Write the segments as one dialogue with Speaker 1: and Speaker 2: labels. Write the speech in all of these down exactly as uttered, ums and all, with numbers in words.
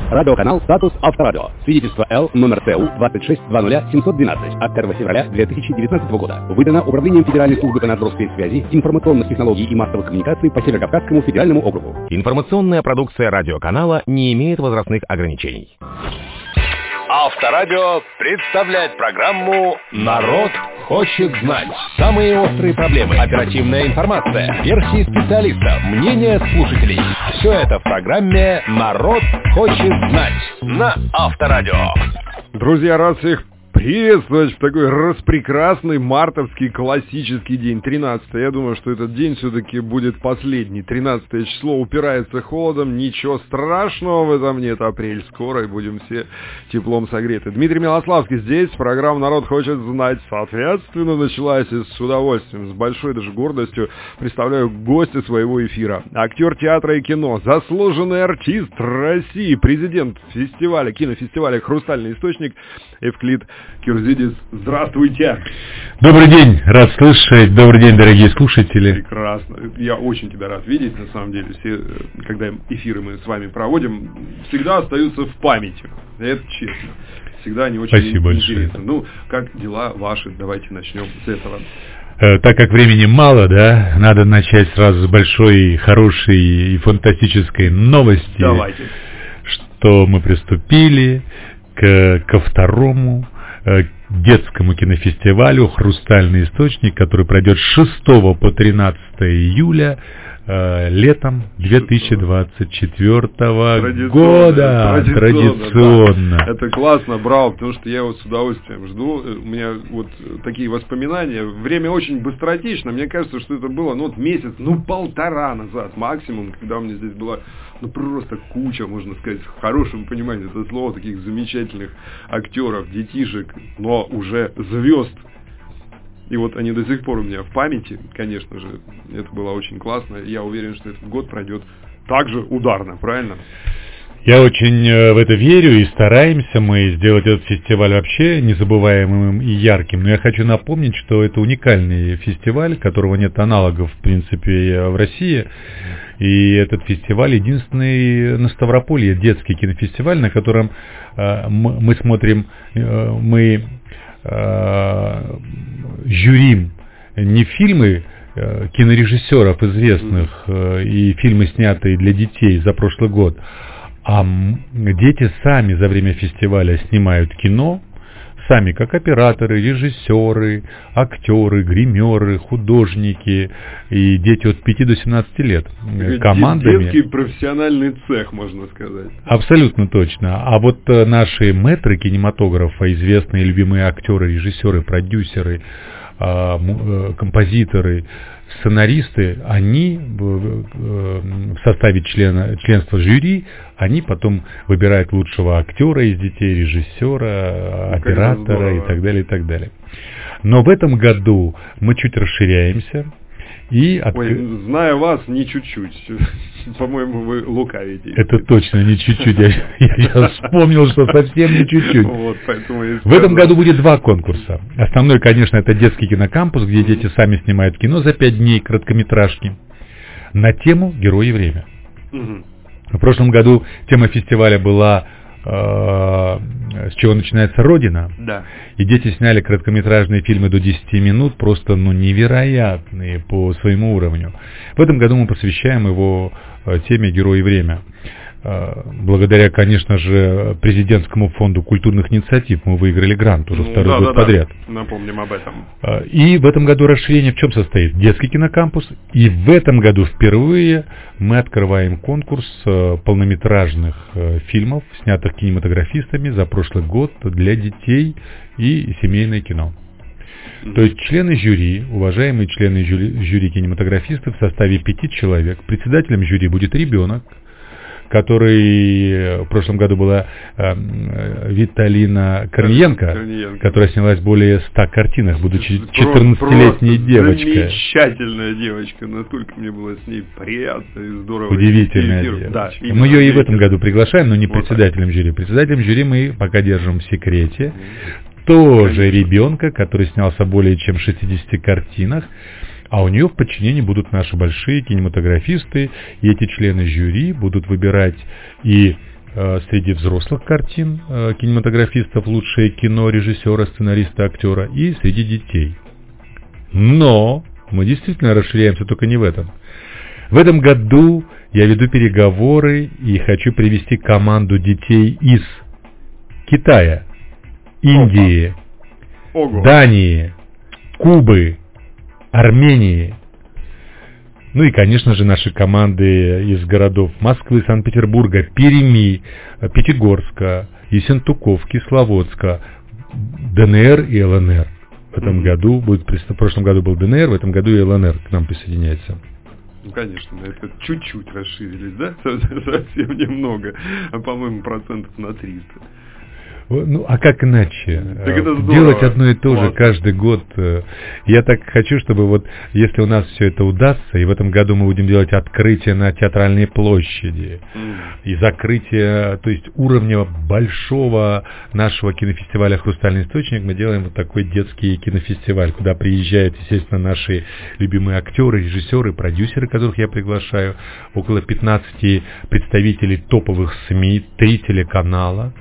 Speaker 1: Радиоканал «Статус Авторадио». Свидетельство Л номер Т У двадцать шесть двадцать семьсот двенадцать от первого февраля две тысячи девятнадцатого года. Выдано Управлением Федеральной службы по надзору спецсвязи, информационных технологий и массовых коммуникаций по Северо-Кавказскому федеральному округу. Информационная продукция радиоканала не имеет возрастных ограничений.
Speaker 2: Авторадио представляет программу «Народ хочет знать». Самые острые проблемы, оперативная информация, версии специалистов, мнения слушателей. Все это в программе «Народ хочет знать» на Авторадио.
Speaker 3: Друзья, рад всех приветствовать в такой распрекрасный мартовский классический день, тринадцатое. Я думаю, что этот день все-таки будет последний. тринадцатое число упирается холодом, ничего страшного в этом нет. Апрель скоро, и будем все теплом согреты. Дмитрий Милославский здесь, программа «Народ хочет знать». Соответственно, началась и с удовольствием, с большой даже гордостью представляю гостя своего эфира. Актер театра и кино, заслуженный артист России, президент фестиваля, кинофестиваля «Хрустальный источник» Эвклид Кирзидис. Здравствуйте.
Speaker 4: Добрый день, рад слышать. Добрый день, дорогие слушатели.
Speaker 3: Прекрасно. Я очень тебя рад видеть, на самом деле. Все, когда эфиры мы с вами проводим, всегда остаются в памяти. Это честно. Всегда они очень
Speaker 4: Спасибо
Speaker 3: интересны.
Speaker 4: большое.
Speaker 3: Ну, как дела ваши? Давайте начнем с этого.
Speaker 4: Так как времени мало, да, надо начать сразу с большой, хорошей и фантастической новости.
Speaker 3: Давайте.
Speaker 4: Что мы приступили к, ко второму э, детскому кинофестивалю «Хрустальный источник», который пройдет с шестого по тринадцатое июля э, летом две тысячи двадцать четвёртого года.
Speaker 3: Традиционно.
Speaker 4: Традиционно.
Speaker 3: Да. Это классно, браво, потому что я его с удовольствием жду. У меня вот такие воспоминания. Время очень быстротечно. Мне кажется, что это было ну, вот месяц, ну полтора назад максимум, когда у меня здесь была ну просто куча, можно сказать, в хорошем понимании этого слова, таких замечательных актеров, детишек, но уже звезд. И вот они до сих пор у меня в памяти, конечно же, это было очень классно. Я уверен, что этот год пройдет так же ударно, правильно?
Speaker 4: Я очень в это верю и стараемся мы сделать этот фестиваль вообще незабываемым и ярким. Но я хочу напомнить, что это уникальный фестиваль, которого нет аналогов, в принципе, в России. И этот фестиваль единственный на Ставрополье, детский кинофестиваль, на котором э, мы, мы смотрим, э, мы э, жюрим не фильмы э, кинорежиссеров известных э, и фильмы, снятые для детей за прошлый год, а дети сами за время фестиваля снимают кино, сами как операторы, режиссеры, актеры, гримеры, художники и дети от пяти до семнадцати лет. Командами.
Speaker 3: Детский профессиональный цех, можно сказать.
Speaker 4: Абсолютно точно. А вот наши мэтры кинематографа, известные любимые актеры, режиссеры, продюсеры, композиторы, сценаристы, они в составе члена, членства жюри, они потом выбирают лучшего актера из детей, режиссера, оператора и так далее, и так далее. Но в этом году мы чуть расширяемся. И от...
Speaker 3: Ой, зная вас, не чуть-чуть. По-моему, вы лукавите.
Speaker 4: Это точно не чуть-чуть. Я, я сейчас вспомнил, что совсем не чуть-чуть.
Speaker 3: Вот, поэтому я
Speaker 4: в этом году будет два конкурса. Основной, конечно, это детский кинокампус, где дети сами снимают кино за пять дней, короткометражки, на тему «Герой и время». Угу. В прошлом году тема фестиваля была с чего начинается Родина.
Speaker 3: Да.
Speaker 4: И дети сняли короткометражные фильмы до десяти минут, просто ну, невероятные по своему уровню. В этом году мы посвящаем его теме «Герой и время». Благодаря, конечно же, президентскому фонду культурных инициатив мы выиграли грант уже ну, второй
Speaker 3: да,
Speaker 4: год
Speaker 3: да,
Speaker 4: подряд.
Speaker 3: Да. Напомним об этом.
Speaker 4: И в этом году расширение в чем состоит? Детский кинокампус. И в этом году впервые мы открываем конкурс полнометражных фильмов, снятых кинематографистами за прошлый год для детей и семейное кино. Mm-hmm. То есть члены жюри, уважаемые члены жюри, жюри кинематографистов в составе пяти человек, председателем жюри будет ребенок, который в прошлом году была э, Виталина Корниенко, Корниенко, которая снялась более ста картинах, будучи четырнадцатилетней девочкой.
Speaker 3: Замечательная девочка, настолько мне было с ней приятно и здорово.
Speaker 4: Удивительная девочка. Да, мы ее и в этом году приглашаем, но не вот председателем так. жюри. Председателем жюри мы пока держим в секрете. Тоже Конечно. ребенка, который снялся более чем в шестидесяти картинах. А у нее в подчинении будут наши большие кинематографисты, и эти члены жюри будут выбирать и среди взрослых картин кинематографистов лучшее кино, режиссера, сценариста, актера и среди детей. Но мы действительно расширяемся только не в этом. В этом году я веду переговоры и хочу привести команду детей из Китая, Индии,
Speaker 3: Ого.
Speaker 4: Дании, Кубы, Армении. Ну и, конечно же, наши команды из городов Москвы, Санкт-Петербурга, Перми, Пятигорска, Ессентуков, Кисловодска, ДНР и ЛНР. В этом mm-hmm. году будет, в прошлом году был ДНР, в этом году и ЛНР к нам присоединяется.
Speaker 3: Ну, конечно, это чуть-чуть расширились, да? Совсем немного, а, по-моему, процентов на триста.
Speaker 4: Ну, а как иначе?
Speaker 3: Так это здорово.
Speaker 4: Делать одно и то же
Speaker 3: Классно.
Speaker 4: каждый год. Я так хочу, чтобы вот, если у нас все это удастся, и в этом году мы будем делать открытие на Театральной площади, mm. и закрытие, то есть уровня большого нашего кинофестиваля «Хрустальный источник», мы делаем вот такой детский кинофестиваль, куда приезжают, естественно, наши любимые актеры, режиссеры, продюсеры, которых я приглашаю, около пятнадцати представителей топовых СМИ, три телеканала,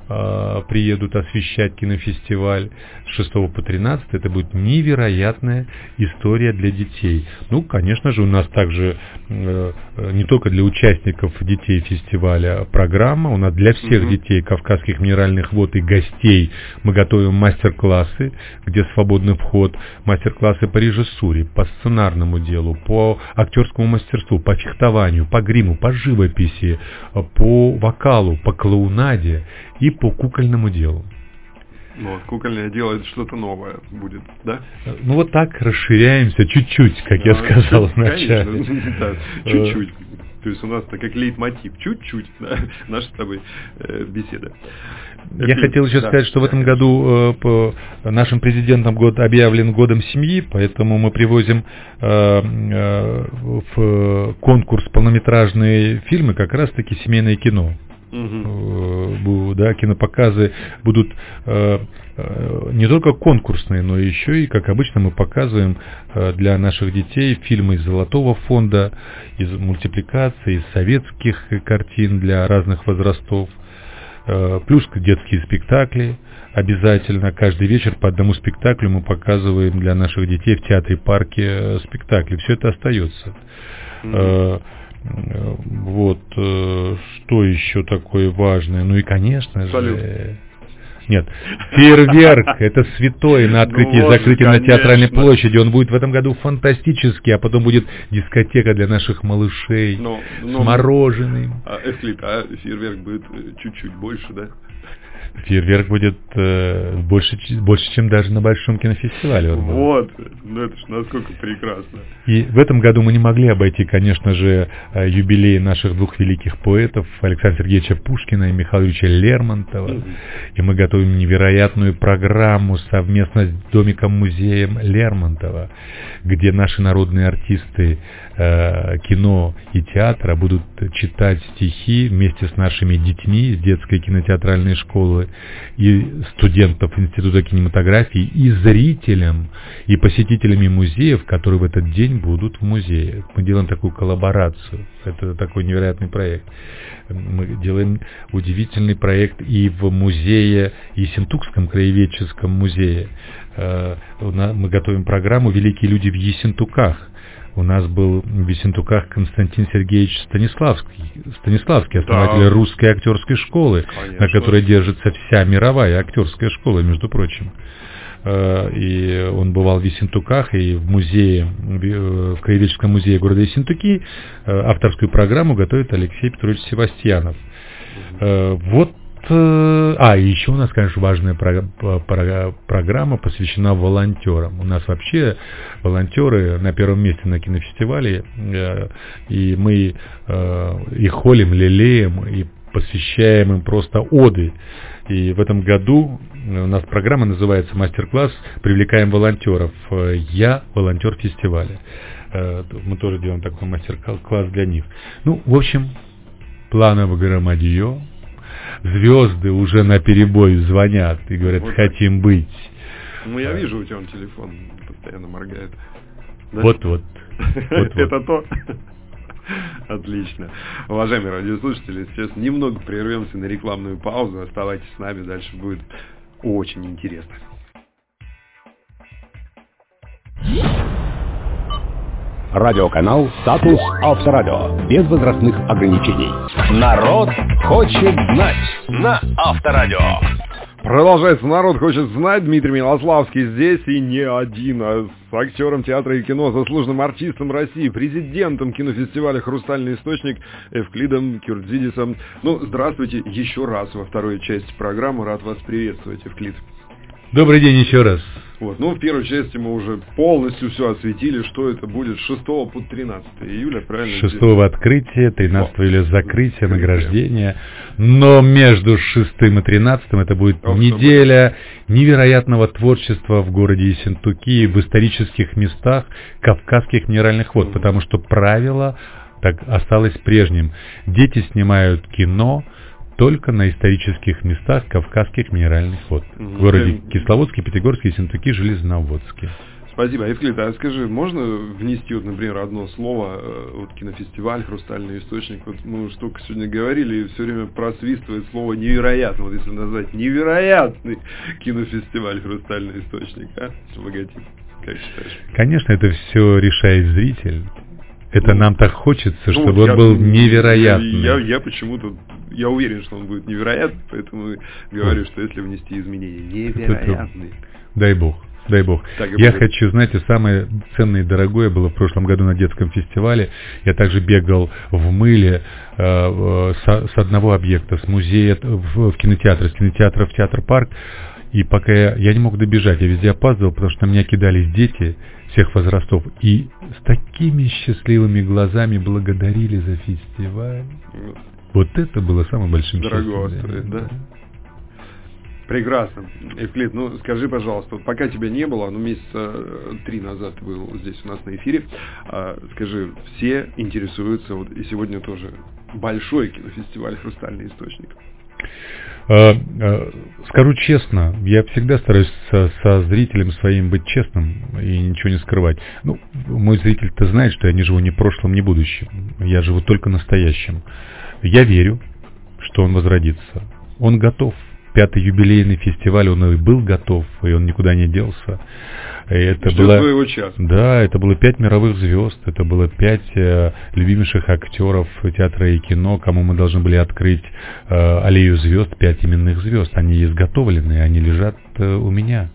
Speaker 4: приедут освещать кинофестиваль с шестого по тринадцатое. Это будет невероятная история для детей. Ну, конечно же, у нас также э, не только для участников детей фестиваля программа, у нас для всех mm-hmm. детей Кавказских минеральных вод и гостей мы готовим мастер-классы, где свободный вход, мастер-классы по режиссуре, по сценарному делу, по актерскому мастерству, по фехтованию, по гриму, по живописи, по вокалу, по клоунаде и по кукольному делу.
Speaker 3: Вот, кукольное дело — это что-то новое будет, да?
Speaker 4: Ну вот так расширяемся чуть-чуть, как я сказал вначале.
Speaker 3: Конечно, да, чуть-чуть. То есть у нас это как лейтмотив, чуть-чуть, да, наша с тобой э, беседа.
Speaker 4: Я
Speaker 3: Эпи...
Speaker 4: хотел еще
Speaker 3: да.
Speaker 4: сказать, что в этом году э, по нашим президентом год объявлен годом семьи, поэтому мы привозим э, э, в конкурс полнометражные фильмы как раз-таки семейное кино. Uh-huh. Да, кинопоказы будут э, э, не только конкурсные, но еще и, как обычно, мы показываем э, для наших детей фильмы из Золотого фонда, из мультипликаций, из советских картин для разных возрастов, э, плюс детские спектакли. Обязательно каждый вечер по одному спектаклю мы показываем для наших детей в театре-парке спектакли. Все это остается. Uh-huh. Вот, что еще такое важное? Ну и, конечно же...
Speaker 3: Салют.
Speaker 4: Нет, фейерверк, это святое на открытии и закрытии на Театральной площади. Он будет в этом году фантастический, а потом будет дискотека для наших малышей но, но, с мороженым.
Speaker 3: А, Эвклид, а фейерверк будет чуть-чуть больше, да?
Speaker 4: Фейерверк будет э, больше, больше, чем даже на Большом кинофестивале.
Speaker 3: Вот, ну это ж насколько прекрасно.
Speaker 4: И в этом году мы не могли обойти, конечно же, юбилей наших двух великих поэтов, Александра Сергеевича Пушкина и Михаила Ильича Лермонтова. Mm-hmm. И мы готовим невероятную программу совместно с Домиком-музеем Лермонтова, где наши народные артисты э, кино и театра будут читать стихи вместе с нашими детьми из детской кинотеатральной школы и студентов Института кинематографии, и зрителям, и посетителями музеев, которые в этот день будут в музее. Мы делаем такую коллаборацию. Это такой невероятный проект. Мы делаем удивительный проект и в музее, Ессентукском краеведческом музее. Мы готовим программу «Великие люди в Ессентуках». У нас был в Ессентуках Константин Сергеевич Станиславский, Станиславский основатель да. русской актерской школы, конечно, на которой держится вся мировая актерская школа, между прочим. И он бывал в Ессентуках, и в музее, в краеведческом музее города Ессентуки авторскую программу готовит Алексей Петрович Севастьянов. Вот. А, и еще у нас, конечно, важная про- про- программа посвящена волонтерам. У нас вообще волонтеры на первом месте на кинофестивале, и мы их холим, лелеем и посвящаем им просто оды. И в этом году у нас программа называется «Мастер-класс. Привлекаем волонтеров». Я волонтер фестиваля. Мы тоже делаем такой мастер-класс для них. Ну, в общем, планово громадье. Звезды уже на перебой звонят и говорят, вот хотим быть.
Speaker 3: Ну, я вижу, у тебя он телефон постоянно моргает. Да?
Speaker 4: Вот-вот.
Speaker 3: Это то. Отлично. Уважаемые радиослушатели, сейчас немного прервемся на рекламную паузу. Оставайтесь с нами, дальше будет очень интересно.
Speaker 1: Радиоканал «Статус Авторадио». Без возрастных ограничений.
Speaker 2: Народ хочет знать на Авторадио.
Speaker 3: Продолжается «Народ хочет знать». Дмитрий Милославский здесь, и не один, а с актером театра и кино, заслуженным артистом России, президентом кинофестиваля «Хрустальный источник» Эвклидом Кюртзидисом. Ну, здравствуйте еще раз во второй части программы. Рад вас приветствовать, Эвклид.
Speaker 4: Добрый день еще раз.
Speaker 3: Вот, ну, в первой части мы уже полностью все осветили, что это будет с шестого по тринадцатое июля, правильно?
Speaker 4: шестого открытие, тринадцатого июля закрытие, награждение. Но между шестым и тринадцатым это будет Ох, неделя невероятного творчества в городе Ессентуки, в исторических местах Кавказских минеральных вод, потому что правило так осталось прежним. Дети снимают кино только на исторических местах Кавказских минеральных вод. Mm-hmm. В городе Кисловодске, Пятигорске, Ессентуки, Железноводске.
Speaker 3: Спасибо. Евклид, а скажи, можно внести, вот, например, одно слово, вот кинофестиваль «Хрустальный источник», вот мы уже столько сегодня говорили, и все время просвистывает слово «невероятно», вот если назвать невероятный кинофестиваль «Хрустальный источник», а, логотип, как считаешь?
Speaker 4: Конечно, это все решает зритель. Это ну, нам так хочется, ну, чтобы
Speaker 3: я,
Speaker 4: он был невероятный.
Speaker 3: Я, я, я почему-то, я уверен, что он будет невероятный, поэтому говорю, что если внести изменения, невероятный.
Speaker 4: Дай бог, дай бог. Так, я будет. хочу, знаете, самое ценное и дорогое было в прошлом году на детском фестивале. Я также бегал в мыле э, с, с одного объекта, с музея в, в кинотеатр, с кинотеатра в театр-парк. И пока я, я не мог добежать, я везде опаздывал, потому что на меня кидались дети всех возрастов. И с такими счастливыми глазами благодарили за фестиваль. Вот это было самым большим
Speaker 3: Дорого стоит, да? Прекрасно. Эвклид, ну скажи, пожалуйста, вот пока тебя не было, ну месяца три назад ты был здесь у нас на эфире, а, скажи, все интересуются, вот и сегодня тоже большой кинофестиваль «Хрустальный источник».
Speaker 4: Скажу честно, я всегда стараюсь со, со зрителем своим быть честным и ничего не скрывать. Ну, мой зритель-то знает, что я не живу ни прошлым, ни будущим. Я живу только настоящим. Я верю, что он возродится. Он готов. Пятый юбилейный фестиваль, он и был готов, и он никуда не делся. И это
Speaker 3: Ждет
Speaker 4: было,
Speaker 3: своего часа.
Speaker 4: Да, это было пять мировых звезд, это было пять э, любимейших актеров театра и кино, кому мы должны были открыть э, аллею звезд, пять именных звезд. Они изготовлены, они лежат э, у меня.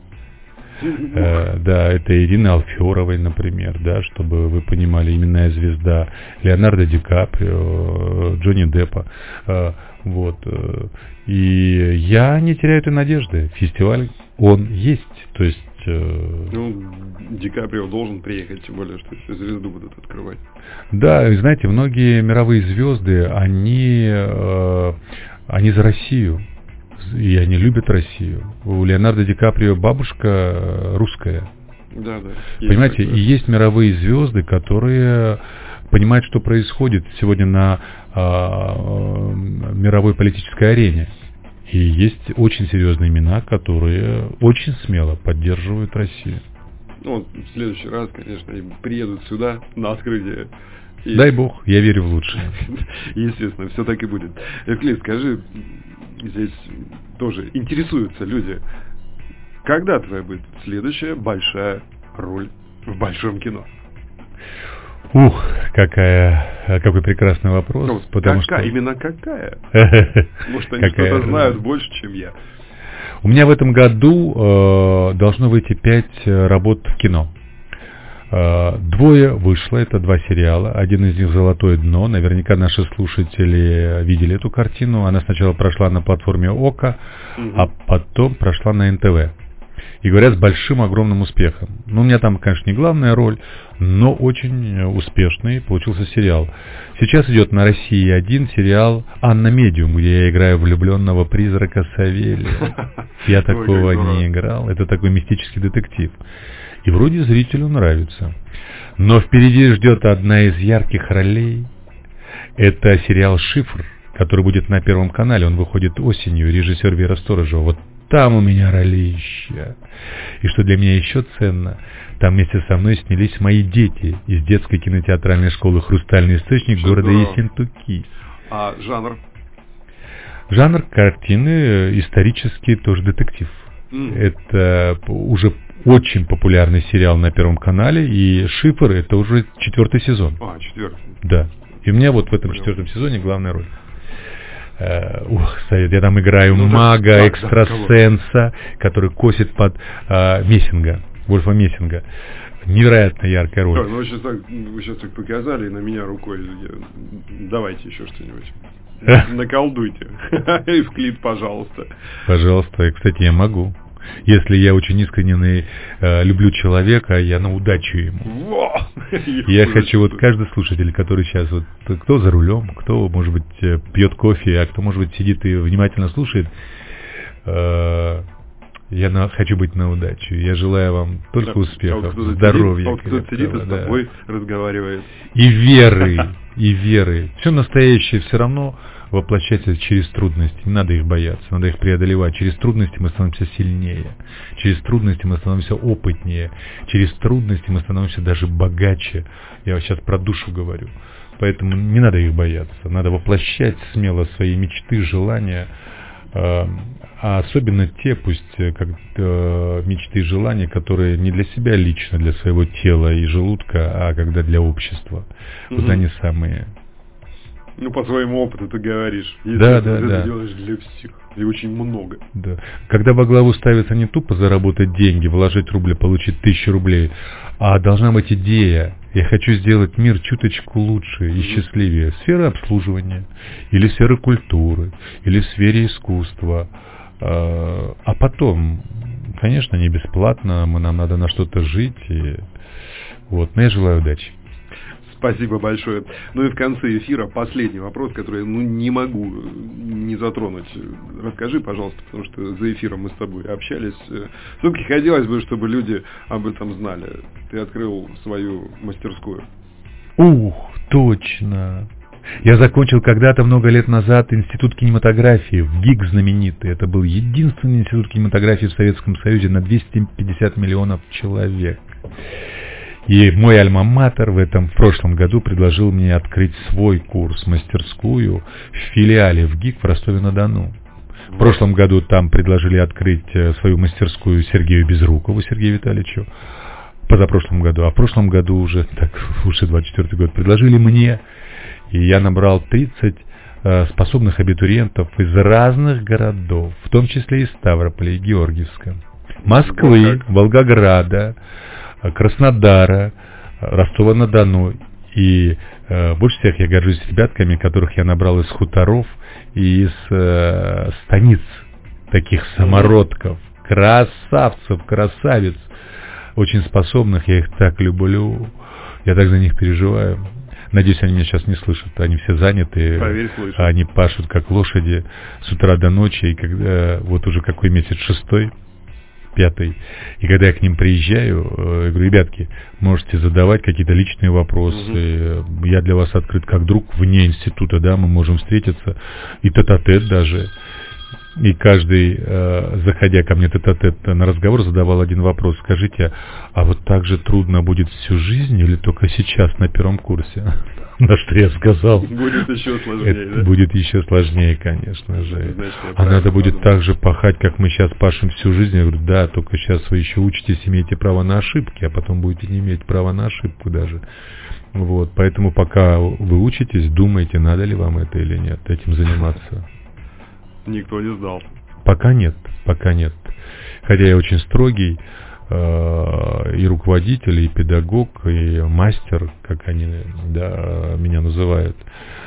Speaker 4: Э, да, это Ирина Алферовой, например, да, чтобы вы понимали, именная звезда, Леонардо Ди Каприо, Джонни Деппа. Э, вот. Э, и я не теряю этой надежды. Фестиваль, он есть, то есть
Speaker 3: ну, Ди Каприо должен приехать, тем более, что все звезду будут открывать.
Speaker 4: Да, и знаете, многие мировые звезды, они, э, они за Россию, и они любят Россию. У Леонардо Ди Каприо бабушка русская.
Speaker 3: Да, да.
Speaker 4: Понимаете, и есть мировые звезды, которые понимают, что происходит сегодня на э, мировой политической арене. И есть очень серьезные имена, которые очень смело поддерживают Россию.
Speaker 3: Ну, вот в следующий раз, конечно, они приедут сюда на открытие.
Speaker 4: И... Дай бог, я верю в лучшее.
Speaker 3: Естественно, все так и будет. Эвклид, скажи, здесь тоже интересуются люди, когда твоя будет следующая большая роль в большом кино?
Speaker 4: Ух, какая, какой прекрасный вопрос.
Speaker 3: Ну,
Speaker 4: потому
Speaker 3: какая,
Speaker 4: что...
Speaker 3: именно какая? Может, они что-то знают больше, чем я.
Speaker 4: У меня в этом году э, должно выйти пять работ в кино. Э, двое вышло, это два сериала. Один из них «Золотое дно». Наверняка наши слушатели видели эту картину. Она сначала прошла на платформе ОКО, угу. а потом прошла на эн тэ вэ. И говорят, с большим, огромным успехом. Ну, у меня там, конечно, не главная роль, но очень успешный получился сериал. Сейчас идет на России один сериал «Анна Медиум», где я играю влюбленного призрака Савелия. Я такого не играл. Это такой мистический детектив. И вроде зрителю нравится. Но впереди ждет одна из ярких ролей. Это сериал «Шифр», который будет на Первом канале. Он выходит осенью. Режиссер Вера Сторожева. Вот там у меня ролища. И что для меня еще ценно, там вместе со мной снялись мои дети из детской кинотеатральной школы «Хрустальный источник»
Speaker 3: Что
Speaker 4: города
Speaker 3: здорово.
Speaker 4: Ессентуки.
Speaker 3: А жанр?
Speaker 4: Жанр картины исторический, тоже детектив.
Speaker 3: Mm.
Speaker 4: Это уже очень популярный сериал на Первом канале, и «Шифр» — это уже четвертый сезон.
Speaker 3: А, четвертый.
Speaker 4: Да. И у меня вот в этом
Speaker 3: Понял.
Speaker 4: четвертом сезоне главная роль. Uh, ух, совет, я там играю
Speaker 3: ну,
Speaker 4: мага,
Speaker 3: да,
Speaker 4: экстрасенса, да, который косит под uh, Мессинга, Вольфа Мессинга. Невероятно яркая роль.
Speaker 3: Да, ну вы сейчас, так, вы сейчас так показали, и на меня рукой. Я... Давайте еще что-нибудь. Наколдуйте. И в клип, пожалуйста.
Speaker 4: Пожалуйста. И, кстати, я могу. Если я очень искренне э, люблю человека, я на удачу ему.
Speaker 3: Во!
Speaker 4: Я хочу, вот каждый слушатель, который сейчас, вот, кто за рулем, кто, может быть, пьет кофе, а кто, может быть, сидит и внимательно слушает, э, я на, хочу быть на удачу. Я желаю вам только
Speaker 3: да,
Speaker 4: успехов,
Speaker 3: а вот
Speaker 4: здоровья.
Speaker 3: А вот кто-то сидит и с тобой да. разговаривает.
Speaker 4: И веры, и веры. Все настоящее все равно воплощается через трудности. Не надо их бояться, надо их преодолевать. Через трудности мы становимся сильнее. Через трудности мы становимся опытнее. Через трудности мы становимся даже богаче. Я сейчас про душу говорю. Поэтому не надо их бояться. Надо воплощать смело свои мечты, желания. А особенно те, пусть как э, мечты и желания, которые не для себя лично, для своего тела и желудка, а когда для общества. Mm-hmm. Вот они самые.
Speaker 3: Ну, по своему опыту ты говоришь. Если
Speaker 4: да,
Speaker 3: ты
Speaker 4: да,
Speaker 3: это
Speaker 4: да.
Speaker 3: делаешь для всех. И очень много.
Speaker 4: Да. Когда во главу ставится не тупо заработать деньги, вложить рубли, получить тысячу рублей, а должна быть идея. Я хочу сделать мир чуточку лучше и счастливее. Сфера обслуживания, или сфера культуры, или в сфере искусства. А потом, конечно, не бесплатно, нам надо на что-то жить. И... Вот. Но я желаю удачи.
Speaker 3: Спасибо большое. Ну и в конце эфира последний вопрос, который я ну, не могу не затронуть. Расскажи, пожалуйста, потому что за эфиром мы с тобой общались. Все-таки хотелось бы, чтобы люди об этом знали. Ты открыл свою мастерскую.
Speaker 4: Ух, точно. Я закончил когда-то много лет назад институт кинематографии, в ГИК знаменитый. Это был единственный институт кинематографии в Советском Союзе на двести пятьдесят миллионов человек. И мой альма-матер в этом, в прошлом году предложил мне открыть свой курс, мастерскую в филиале в ГИК в Ростове-на-Дону. В прошлом году там предложили открыть свою мастерскую Сергею Безрукову, Сергею Витальевичу, позапрошлом году. А в прошлом году уже, так, уже двадцать четвёртый год, предложили мне. И я набрал тридцать э, способных абитуриентов из разных городов, в том числе и Ставрополя, и Георгиевска, Москвы, Волгограда, Краснодара, Ростова-на-Дону. И э, больше всех я горжусь ребятками, которых я набрал из хуторов и из э, станиц, таких самородков, красавцев, красавиц, очень способных, я их так люблю, я так за них переживаю. Надеюсь, они меня сейчас не слышат, они все заняты,
Speaker 3: Поверь, слышат.
Speaker 4: Они пашут как лошади с утра до ночи, и когда вот уже какой месяц, шестой, пятый, и когда я к ним приезжаю, я говорю, ребятки, можете задавать какие-то личные вопросы, угу. Я для вас открыт как друг вне института, да, мы можем встретиться, и тет-а-тет даже. И каждый, э, заходя ко мне тет-а-тет на разговор, задавал один вопрос. Скажите, а вот так же трудно будет всю жизнь или только сейчас на первом курсе? На что я сказал.
Speaker 3: Будет еще сложнее,
Speaker 4: это
Speaker 3: да?
Speaker 4: Будет еще сложнее, конечно же.
Speaker 3: Значит,
Speaker 4: а надо будет
Speaker 3: подумал.
Speaker 4: так же пахать, как мы сейчас пашем всю жизнь. Я говорю, да, только сейчас вы еще учитесь, имеете право на ошибки, а потом будете не иметь права на ошибку даже. Вот, поэтому пока вы учитесь, думайте, надо ли вам это или нет, этим заниматься.
Speaker 3: Никто не сдал.
Speaker 4: Пока нет, пока нет. Хотя я очень строгий э, и руководитель, и педагог, и мастер, как они да, меня называют.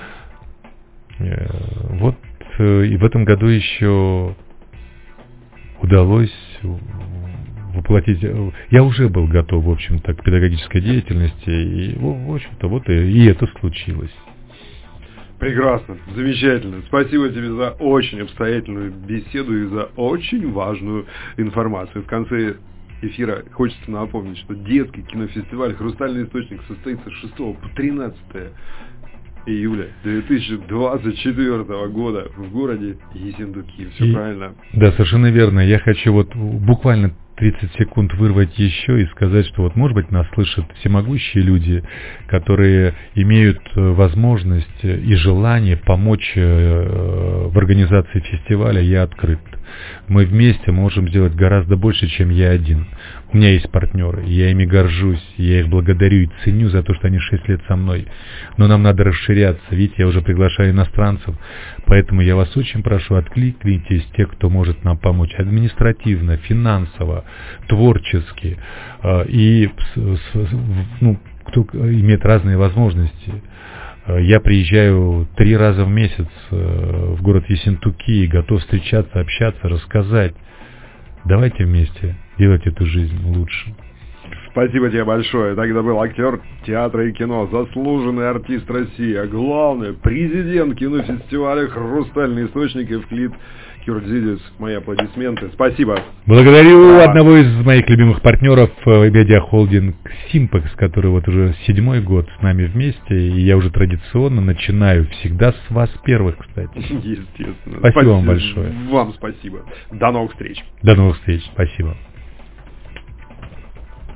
Speaker 4: Э, вот э, и в этом году еще удалось воплотить. Я уже был готов, в общем-то, к педагогической деятельности, и, в общем-то, вот и, и это случилось.
Speaker 3: Прекрасно, замечательно. Спасибо тебе за очень обстоятельную беседу и за очень важную информацию. В конце эфира хочется напомнить, что детский кинофестиваль «Хрустальный источник» состоится с шестого по тринадцатое июля две тысячи двадцать четвёртого года в городе Ессентуки. Все
Speaker 4: и,
Speaker 3: правильно.
Speaker 4: Да, совершенно верно. Я хочу вот буквально тридцать секунд вырвать еще и сказать, что вот, может быть, нас слышат всемогущие люди, которые имеют возможность и желание помочь в организации фестиваля. Я открыт. Мы вместе можем сделать гораздо больше, чем я один. У меня есть партнеры, я ими горжусь, я их благодарю и ценю за то, что они шесть лет со мной. Но нам надо расширяться, видите, я уже приглашаю иностранцев, поэтому я вас очень прошу, откликнитесь тех, кто может нам помочь административно, финансово, творчески, и ну, кто имеет разные возможности. Я приезжаю три раза в месяц в город Ессентуки и готов встречаться, общаться, рассказать. Давайте вместе делать эту жизнь лучше.
Speaker 3: Спасибо тебе большое. Тогда был актер театра и кино, заслуженный артист России, а главное, президент кинофестиваля «Хрустальный источник» Евклид Кюрдзидис. Мои аплодисменты. Спасибо.
Speaker 4: Благодарю а... одного из моих любимых партнеров, медиахолдинг Симпекс, который вот уже седьмой год с нами вместе, и я уже традиционно начинаю всегда с вас первых, кстати.
Speaker 3: Естественно.
Speaker 4: Спасибо, спасибо вам большое.
Speaker 3: Вам спасибо. До новых встреч.
Speaker 4: До новых встреч. Спасибо.